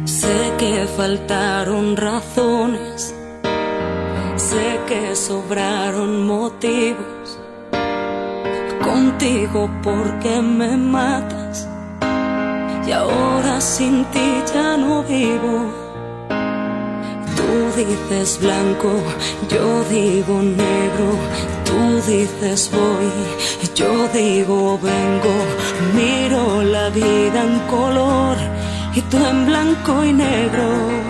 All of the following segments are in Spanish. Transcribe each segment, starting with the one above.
Sé que faltaron razones, sé que sobraron motivos. Contigo porque me matas y ahora sin ti ya no vivo. Tú dices blanco, yo digo negro. Tú dices voy, yo digo vengo. Miro la vida en color y tú en blanco y negro.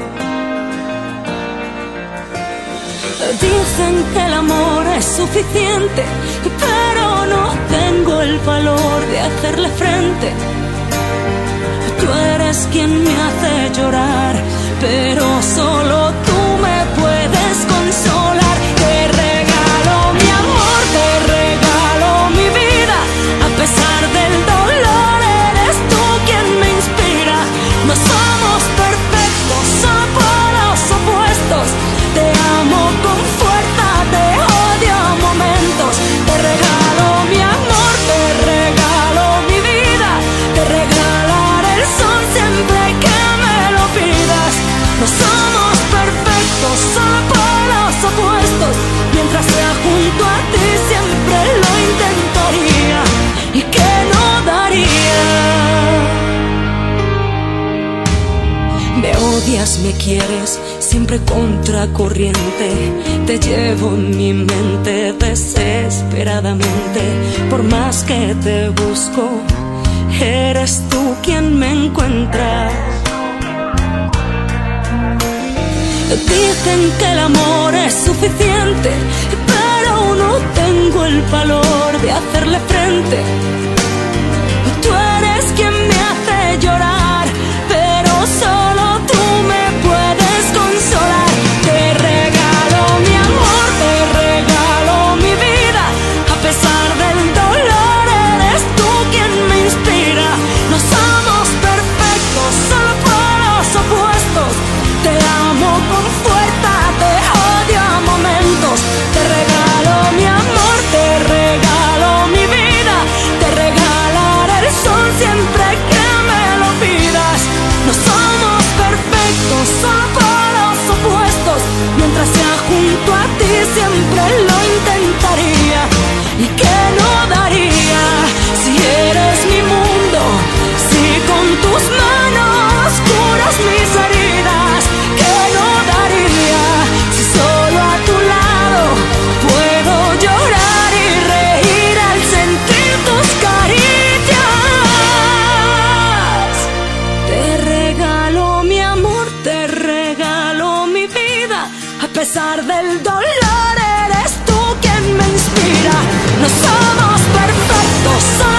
Dicen que el amor es suficiente, pero no tengo el valor de hacerle frente. Tú eres quien me hace llorar, pero solo tú me puedes consolar. Te regalo mi amor, te regalo mi vida. A pesar del dolor, eres tú quien me inspira. No somos perfectos, somos polos opuestos. Te amo con fuerza, te odio a momentos. Te regalo mi amor, te regalo mi vida. Te regalaré el sol siempre que me lo pidas. No somos perfectos, solo polos opuestos. Mientras sea junto a ti siempre lo intentaría y que no daría. Me odias, me quieres, siempre contracorriente. Te llevo en mi mente desesperadamente. Por más que te busco, eres tú quien me encuentra. Dicen que el amor es suficiente, pero no tengo el valor de hacerle frente. Tú eres quien me hace llorar, pero solo tú me puedes consolar. Te regalo mi amor, te regalo mi vida. A pesar del dolor, eres tú quien me inspira. No somos perfectos, solo polos opuestos. Te amo con fuerza, te odio a momentos. Te regalo mi amor, te regalo mi vida. Te regalaré el sol siempre que me lo pidas. No somos perfectos, solo polos opuestos. Mientras sea junto a ti siempre lo intentaría y que no daría. Si eres mi mundo, si con tus manos curas mis heridas, que no daría. Si solo a tu lado puedo llorar y reír al sentir tus caricias. Te regalo mi amor, te regalo mi vida. A pesar del dolor, eres tú quien me inspira. No somos perfectos,